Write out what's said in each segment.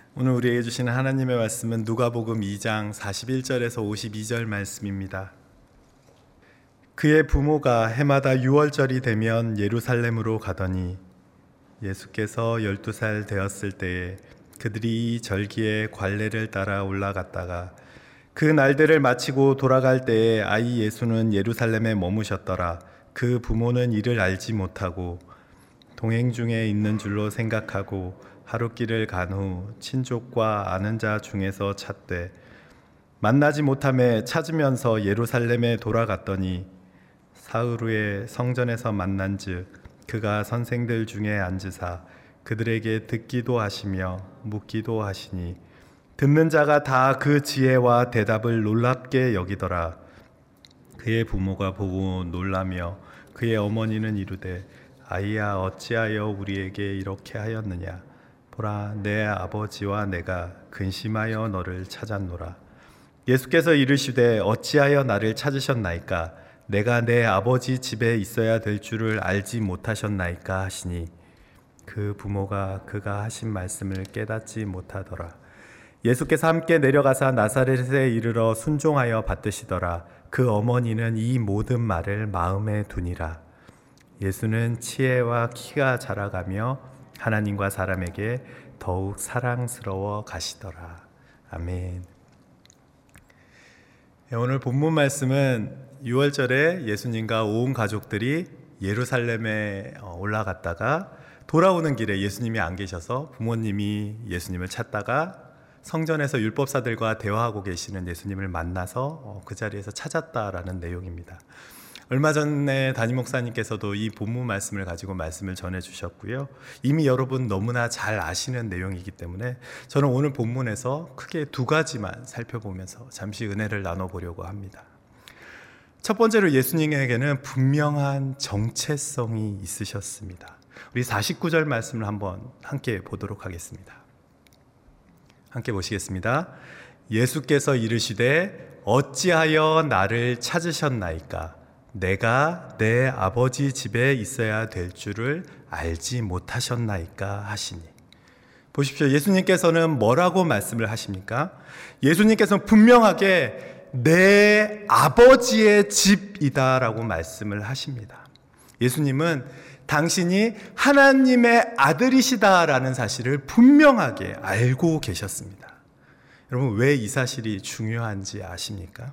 오늘 우리에게 주시는 하나님의 말씀은 누가복음 2장 41절에서 52절 말씀입니다. 그의 부모가 해마다 6월절이 되면 예루살렘으로 가더니 예수께서 12살 되었을 때에 그들이 이 절기에 관례를 따라 올라갔다가 그 날들을 마치고 돌아갈 때에 아이 예수는 예루살렘에 머무셨더라. 그 부모는 이를 알지 못하고 동행 중에 있는 줄로 생각하고 하룻길을 간 후 친족과 아는 자 중에서 찾되 만나지 못하매 찾으면서 예루살렘에 돌아갔더니 사흘 후에 성전에서 만난즉 그가 선생들 중에 앉으사 그들에게 듣기도 하시며 묻기도 하시니 듣는 자가 다 그 지혜와 대답을 놀랍게 여기더라. 그의 부모가 보고 놀라며 그의 어머니는 이르되 아이야 어찌하여 우리에게 이렇게 하였느냐. 보라 내 아버지와 내가 근심하여 너를 찾았노라. 예수께서 이르시되 어찌하여 나를 찾으셨나이까. 내가 내 아버지 집에 있어야 될 줄을 알지 못하셨나이까 하시니 그 부모가 그가 하신 말씀을 깨닫지 못하더라. 예수께서 함께 내려가사 나사렛에 이르러 순종하여 받드시더라. 그 어머니는 이 모든 말을 마음에 두니라. 예수는 치혜와 키가 자라가며 하나님과 사람에게 더욱 사랑스러워 가시더라. 아멘. 오늘 본문 말씀은 6월절에 예수님과 온 가족들이 예루살렘에 올라갔다가 돌아오는 길에 예수님이 안 계셔서 부모님이 예수님을 찾다가 성전에서 율법사들과 대화하고 계시는 예수님을 만나서 그 자리에서 찾았다라는 내용입니다. 얼마 전에 담임 목사님께서도 이 본문 말씀을 가지고 말씀을 전해주셨고요. 이미 여러분 너무나 잘 아시는 내용이기 때문에 저는 오늘 본문에서 크게 두 가지만 살펴보면서 잠시 은혜를 나눠보려고 합니다. 첫 번째로 예수님에게는 분명한 정체성이 있으셨습니다. 우리 49절 말씀을 한번 함께 보도록 하겠습니다. 함께 보시겠습니다. 예수께서 이르시되 어찌하여 나를 찾으셨나이까. 내가 내 아버지 집에 있어야 될 줄을 알지 못하셨나이까 하시니. 보십시오. 예수님께서는 뭐라고 말씀을 하십니까? 예수님께서는 분명하게 내 아버지의 집이다라고 말씀을 하십니다. 예수님은 당신이 하나님의 아들이시다라는 사실을 분명하게 알고 계셨습니다. 여러분, 왜 이 사실이 중요한지 아십니까?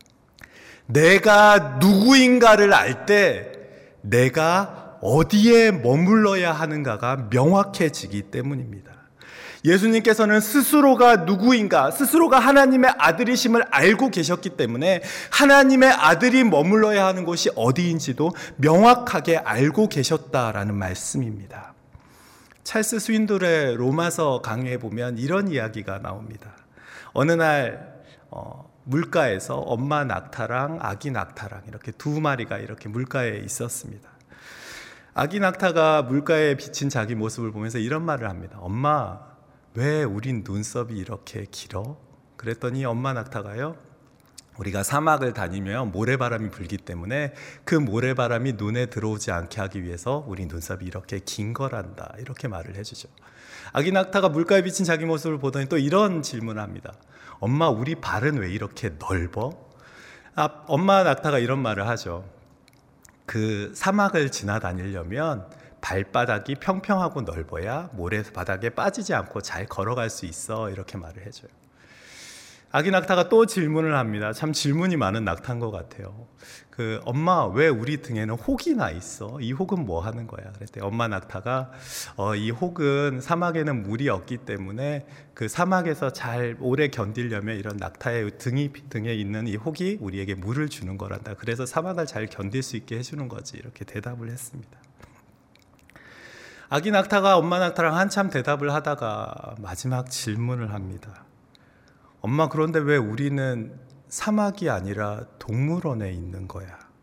내가 누구인가를 알 때 내가 어디에 머물러야 하는가가 명확해지기 때문입니다. 예수님께서는 스스로가 누구인가, 스스로가 하나님의 아들이심을 알고 계셨기 때문에 하나님의 아들이 머물러야 하는 곳이 어디인지도 명확하게 알고 계셨다라는 말씀입니다. 찰스 스윈돌의 로마서 강의에 보면 이런 이야기가 나옵니다. 어느 날 물가에서 엄마 낙타랑 아기 낙타랑 이렇게 두 마리가 이렇게 물가에 있었습니다. 아기 낙타가 물가에 비친 자기 모습을 보면서 이런 말을 합니다. 엄마, 왜 우린 눈썹이 이렇게 길어? 그랬더니 엄마 낙타가요, 우리가 사막을 다니면 모래바람이 불기 때문에 그 모래바람이 눈에 들어오지 않게 하기 위해서 우리 눈썹이 이렇게 긴 거란다. 이렇게 말을 해주죠. 아기 낙타가 물가에 비친 자기 모습을 보더니 또 이런 질문을 합니다. 엄마, 우리 발은 왜 이렇게 넓어? 엄마 낙타가 이런 말을 하죠. 그 사막을 지나다니려면 발바닥이 평평하고 넓어야 모래바닥에 빠지지 않고 잘 걸어갈 수 있어. 이렇게 말을 해줘요. 아기 낙타가 또 질문을 합니다. 참 질문이 많은 낙타인 것 같아요. 엄마, 왜 우리 등에는 혹이 나 있어? 이 혹은 뭐 하는 거야? 그랬더니 엄마 낙타가 이 혹은 사막에는 물이 없기 때문에 그 사막에서 잘 오래 견디려면 이런 낙타의 등에 있는 이 혹이 우리에게 물을 주는 거란다. 그래서 사막을 잘 견딜 수 있게 해주는 거지. 이렇게 대답을 했습니다. 아기 낙타가 엄마 낙타랑 한참 대답을 하다가 마지막 질문을 합니다. 엄마, 그런데 왜 우리는 사막이 아니라 동물원에 있는 거야?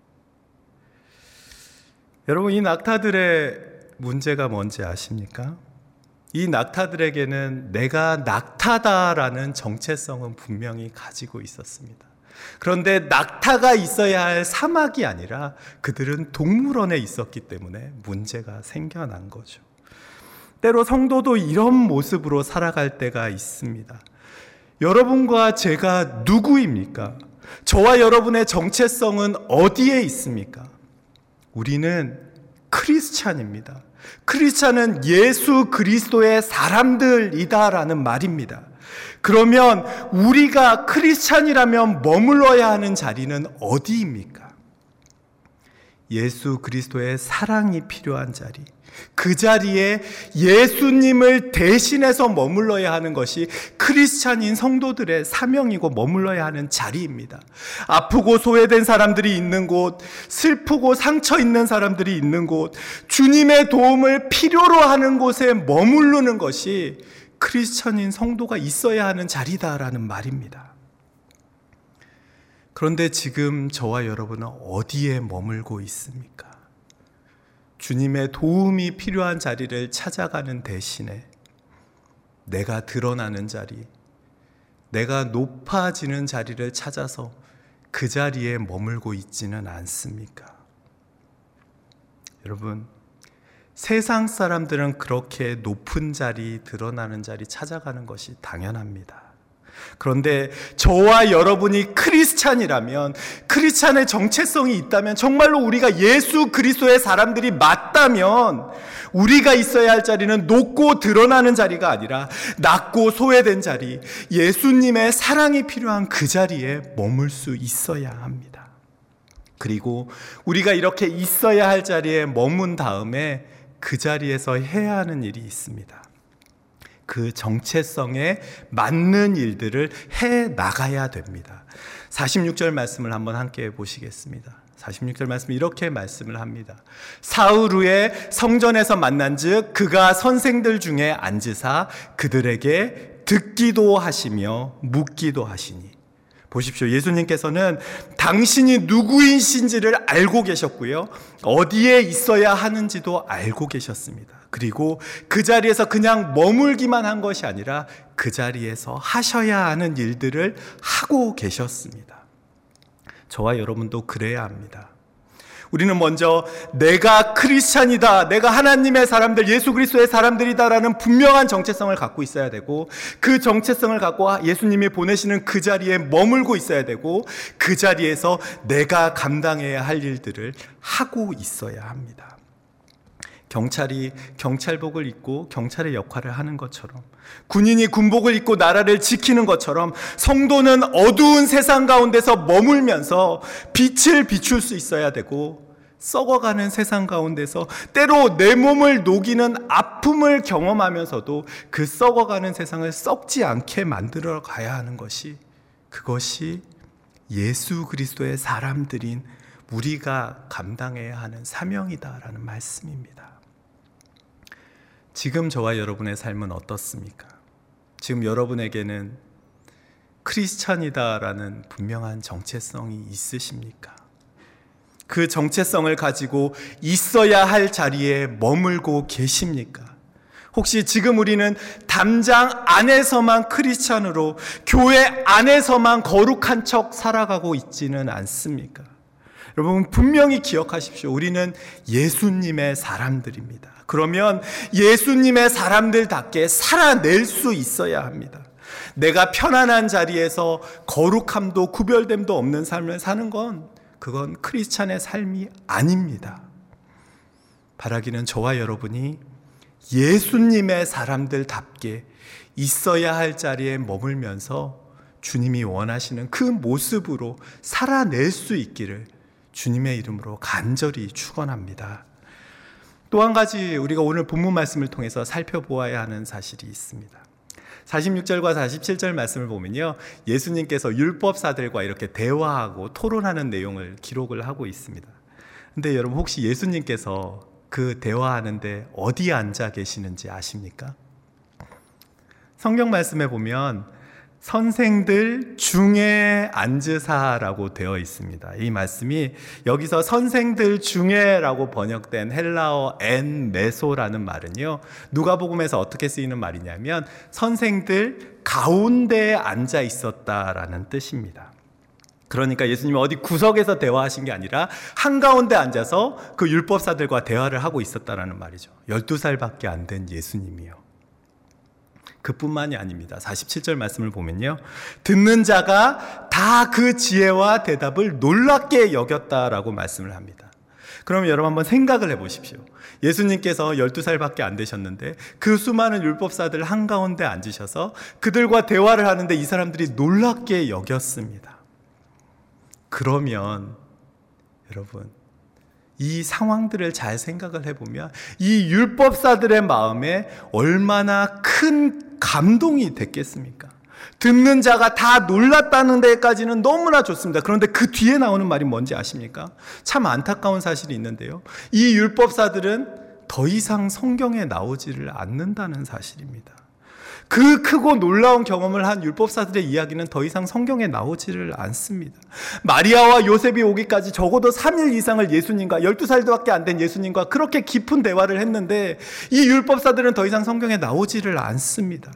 여러분, 이 낙타들의 문제가 뭔지 아십니까? 이 낙타들에게는 내가 낙타다라는 정체성은 분명히 가지고 있었습니다. 그런데 낙타가 있어야 할 사막이 아니라 그들은 동물원에 있었기 때문에 문제가 생겨난 거죠. 때로 성도도 이런 모습으로 살아갈 때가 있습니다. 여러분과 제가 누구입니까? 저와 여러분의 정체성은 어디에 있습니까? 우리는 크리스찬입니다. 크리스찬은 예수 그리스도의 사람들이다라는 말입니다. 그러면 우리가 크리스찬이라면 머물러야 하는 자리는 어디입니까? 예수 그리스도의 사랑이 필요한 자리, 그 자리에 예수님을 대신해서 머물러야 하는 것이 크리스찬인 성도들의 사명이고 머물러야 하는 자리입니다. 아프고 소외된 사람들이 있는 곳, 슬프고 상처 있는 사람들이 있는 곳, 주님의 도움을 필요로 하는 곳에 머무르는 것이 크리스찬인 성도가 있어야 하는 자리다라는 말입니다. 그런데 지금 저와 여러분은 어디에 머물고 있습니까? 주님의 도움이 필요한 자리를 찾아가는 대신에 내가 드러나는 자리, 내가 높아지는 자리를 찾아서 그 자리에 머물고 있지는 않습니까? 여러분, 세상 사람들은 그렇게 높은 자리, 드러나는 자리 찾아가는 것이 당연합니다. 그런데 저와 여러분이 크리스찬이라면, 크리스찬의 정체성이 있다면, 정말로 우리가 예수 그리스도의 사람들이 맞다면 우리가 있어야 할 자리는 높고 드러나는 자리가 아니라 낮고 소외된 자리, 예수님의 사랑이 필요한 그 자리에 머물 수 있어야 합니다. 그리고 우리가 이렇게 있어야 할 자리에 머문 다음에 그 자리에서 해야 하는 일이 있습니다. 그 정체성에 맞는 일들을 해 나가야 됩니다. 46절 말씀을 한번 함께 보시겠습니다. 46절 말씀 이렇게 말씀을 합니다. 사흘 후에 성전에서 만난즉 그가 선생들 중에 앉으사 그들에게 듣기도 하시며 묻기도 하시니. 보십시오. 예수님께서는 당신이 누구이신지를 알고 계셨고요, 어디에 있어야 하는지도 알고 계셨습니다. 그리고 그 자리에서 그냥 머물기만 한 것이 아니라 그 자리에서 하셔야 하는 일들을 하고 계셨습니다. 저와 여러분도 그래야 합니다. 우리는 먼저 내가 크리스찬이다, 내가 하나님의 사람들, 예수 그리스도의 사람들이다라는 분명한 정체성을 갖고 있어야 되고, 그 정체성을 갖고 예수님이 보내시는 그 자리에 머물고 있어야 되고, 그 자리에서 내가 감당해야 할 일들을 하고 있어야 합니다. 경찰이 경찰복을 입고 경찰의 역할을 하는 것처럼, 군인이 군복을 입고 나라를 지키는 것처럼, 성도는 어두운 세상 가운데서 머물면서 빛을 비출 수 있어야 되고, 썩어가는 세상 가운데서 때로 내 몸을 녹이는 아픔을 경험하면서도 그 썩어가는 세상을 썩지 않게 만들어 가야 하는 것이, 그것이 예수 그리스도의 사람들인 우리가 감당해야 하는 사명이다라는 말씀입니다. 지금 저와 여러분의 삶은 어떻습니까? 지금 여러분에게는 크리스찬이다라는 분명한 정체성이 있으십니까? 그 정체성을 가지고 있어야 할 자리에 머물고 계십니까? 혹시 지금 우리는 담장 안에서만 크리스찬으로, 교회 안에서만 거룩한 척 살아가고 있지는 않습니까? 여러분, 분명히 기억하십시오. 우리는 예수님의 사람들입니다. 그러면 예수님의 사람들답게 살아낼 수 있어야 합니다. 내가 편안한 자리에서 거룩함도 구별됨도 없는 삶을 사는 건, 그건 크리스찬의 삶이 아닙니다. 바라기는 저와 여러분이 예수님의 사람들답게 있어야 할 자리에 머물면서 주님이 원하시는 그 모습으로 살아낼 수 있기를 주님의 이름으로 간절히 축원합니다. 또 한 가지 우리가 오늘 본문 말씀을 통해서 살펴보아야 하는 사실이 있습니다. 46절과 47절 말씀을 보면요, 예수님께서 율법사들과 이렇게 대화하고 토론하는 내용을 기록을 하고 있습니다. 근데 여러분, 혹시 예수님께서 그 대화하는데 어디에 앉아 계시는지 아십니까? 성경 말씀에 보면 선생들 중에 앉으사라고 되어 있습니다. 이 말씀이 여기서 선생들 중에라고 번역된 헬라어 엔 메소라는 말은요, 누가복음에서 어떻게 쓰이는 말이냐면 선생들 가운데에 앉아 있었다라는 뜻입니다. 그러니까 예수님이 어디 구석에서 대화하신 게 아니라 한가운데 앉아서 그 율법사들과 대화를 하고 있었다라는 말이죠. 12살밖에 안 된 예수님이요. 그뿐만이 아닙니다. 47절 말씀을 보면요, 듣는 자가 다 그 지혜와 대답을 놀랍게 여겼다라고 말씀을 합니다. 그러면 여러분 한번 생각을 해보십시오. 예수님께서 12살밖에 안 되셨는데 그 수많은 율법사들 한가운데 앉으셔서 그들과 대화를 하는데 이 사람들이 놀랍게 여겼습니다. 그러면 여러분, 이 상황들을 잘 생각을 해보면 이 율법사들의 마음에 얼마나 큰 감동이 됐겠습니까? 듣는 자가 다 놀랐다는 데까지는 너무나 좋습니다. 그런데 그 뒤에 나오는 말이 뭔지 아십니까? 참 안타까운 사실이 있는데요, 이 율법사들은 더 이상 성경에 나오지를 않는다는 사실입니다. 그 크고 놀라운 경험을 한 율법사들의 이야기는 더 이상 성경에 나오지를 않습니다. 마리아와 요셉이 오기까지 적어도 3일 이상을 예수님과, 12살밖에 안 된 예수님과 그렇게 깊은 대화를 했는데 이 율법사들은 더 이상 성경에 나오지를 않습니다.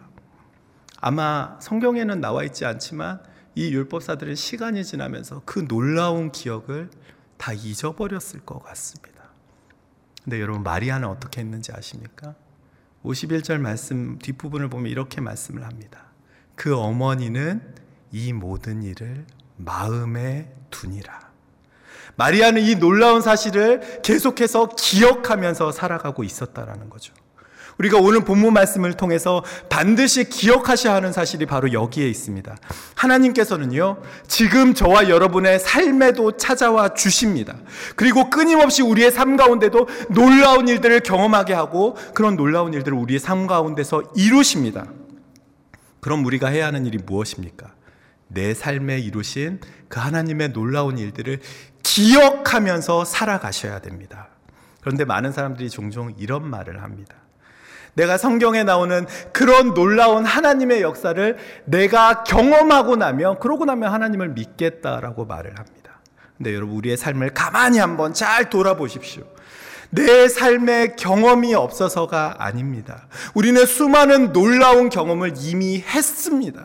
아마 성경에는 나와 있지 않지만 이 율법사들은 시간이 지나면서 그 놀라운 기억을 다 잊어버렸을 것 같습니다. 근데 여러분, 마리아는 어떻게 했는지 아십니까? 51절 말씀 뒷부분을 보면 이렇게 말씀을 합니다. 그 어머니는 이 모든 일을 마음에 두니라. 마리아는 이 놀라운 사실을 계속해서 기억하면서 살아가고 있었다라는 거죠. 우리가 오늘 본문 말씀을 통해서 반드시 기억하셔야 하는 사실이 바로 여기에 있습니다. 하나님께서는요, 지금 저와 여러분의 삶에도 찾아와 주십니다. 그리고 끊임없이 우리의 삶 가운데도 놀라운 일들을 경험하게 하고 그런 놀라운 일들을 우리의 삶 가운데서 이루십니다. 그럼 우리가 해야 하는 일이 무엇입니까? 내 삶에 이루신 그 하나님의 놀라운 일들을 기억하면서 살아가셔야 됩니다. 그런데 많은 사람들이 종종 이런 말을 합니다. 내가 성경에 나오는 그런 놀라운 하나님의 역사를 내가 경험하고 나면, 그러고 나면 하나님을 믿겠다라고 말을 합니다. 근데 여러분, 우리의 삶을 가만히 한번 잘 돌아보십시오. 내 삶에 경험이 없어서가 아닙니다. 우리는 수많은 놀라운 경험을 이미 했습니다.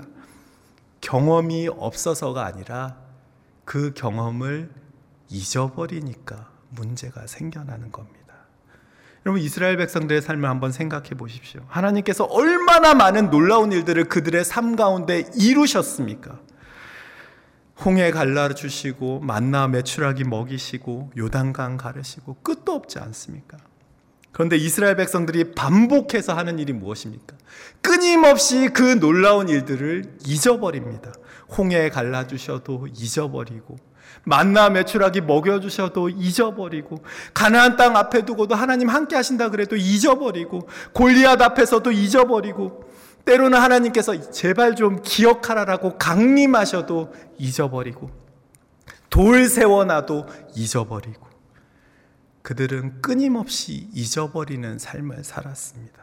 경험이 없어서가 아니라 그 경험을 잊어버리니까 문제가 생겨나는 겁니다. 여러분, 이스라엘 백성들의 삶을 한번 생각해 보십시오. 하나님께서 얼마나 많은 놀라운 일들을 그들의 삶 가운데 이루셨습니까? 홍해 갈라주시고 만나 메추라기 먹이시고 요단강 가르시고 끝도 없지 않습니까? 그런데 이스라엘 백성들이 반복해서 하는 일이 무엇입니까? 끊임없이 그 놀라운 일들을 잊어버립니다. 홍해 갈라주셔도 잊어버리고, 만나 메추라기 먹여주셔도 잊어버리고, 가나안 땅 앞에 두고도 하나님 함께 하신다 그래도 잊어버리고, 골리앗 앞에서도 잊어버리고, 때로는 하나님께서 제발 좀 기억하라라고 강림하셔도 잊어버리고, 돌 세워놔도 잊어버리고, 그들은 끊임없이 잊어버리는 삶을 살았습니다.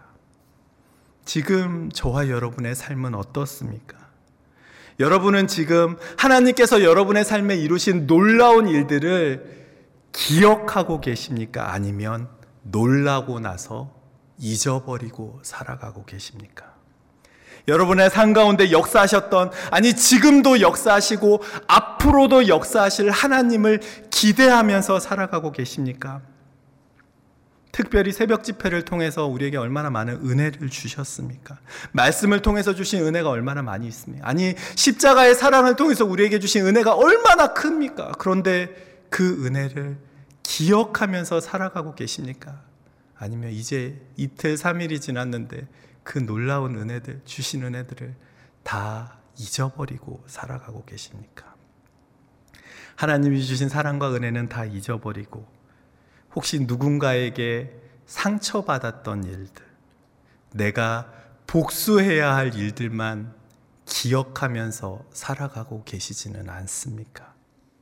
지금 저와 여러분의 삶은 어떻습니까? 여러분은 지금 하나님께서 여러분의 삶에 이루신 놀라운 일들을 기억하고 계십니까? 아니면 놀라고 나서 잊어버리고 살아가고 계십니까? 여러분의 삶 가운데 역사하셨던, 아니 지금도 역사하시고 앞으로도 역사하실 하나님을 기대하면서 살아가고 계십니까? 특별히 새벽 집회를 통해서 우리에게 얼마나 많은 은혜를 주셨습니까? 말씀을 통해서 주신 은혜가 얼마나 많이 있습니까? 아니 십자가의 사랑을 통해서 우리에게 주신 은혜가 얼마나 큽니까? 그런데 그 은혜를 기억하면서 살아가고 계십니까? 아니면 이제 이틀 3일이 지났는데 그 놀라운 은혜들, 주신 은혜들을 다 잊어버리고 살아가고 계십니까? 하나님이 주신 사랑과 은혜는 다 잊어버리고 혹시 누군가에게 상처받았던 일들, 내가 복수해야 할 일들만 기억하면서 살아가고 계시지는 않습니까?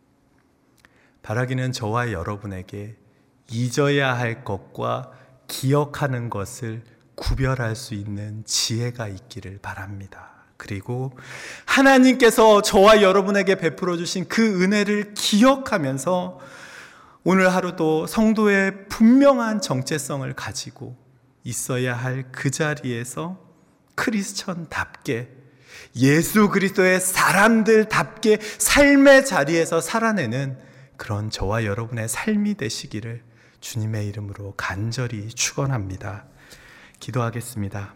바라기는 저와 여러분에게 잊어야 할 것과 기억하는 것을 구별할 수 있는 지혜가 있기를 바랍니다. 그리고 하나님께서 저와 여러분에게 베풀어 주신 그 은혜를 기억하면서 오늘 하루도 성도의 분명한 정체성을 가지고 있어야 할 그 자리에서 크리스천답게 예수 그리스도의 사람들답게 삶의 자리에서 살아내는 그런 저와 여러분의 삶이 되시기를 주님의 이름으로 간절히 축원합니다. 기도하겠습니다.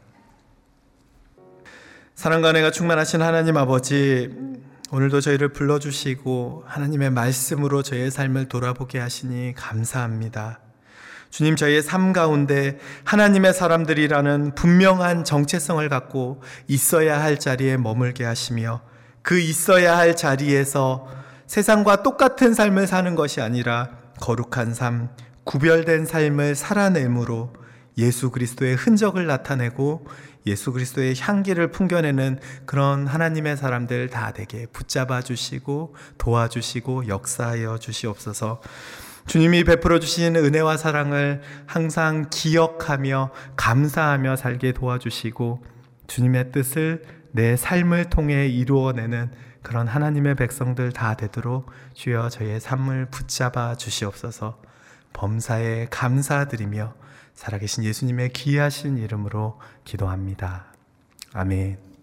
사랑과 은혜가 충만하신 하나님 아버지, 오늘도 저희를 불러주시고 하나님의 말씀으로 저희의 삶을 돌아보게 하시니 감사합니다. 주님, 저희의 삶 가운데 하나님의 사람들이라는 분명한 정체성을 갖고 있어야 할 자리에 머물게 하시며, 그 있어야 할 자리에서 세상과 똑같은 삶을 사는 것이 아니라 거룩한 삶, 구별된 삶을 살아내므로 예수 그리스도의 흔적을 나타내고 예수 그리스도의 향기를 풍겨내는 그런 하나님의 사람들 다 되게 붙잡아 주시고 도와주시고 역사하여 주시옵소서. 주님이 베풀어 주신 은혜와 사랑을 항상 기억하며 감사하며 살게 도와주시고 주님의 뜻을 내 삶을 통해 이루어내는 그런 하나님의 백성들 다 되도록 주여 저희의 삶을 붙잡아 주시옵소서. 범사에 감사드리며 살아계신 예수님의 귀하신 이름으로 기도합니다. 아멘.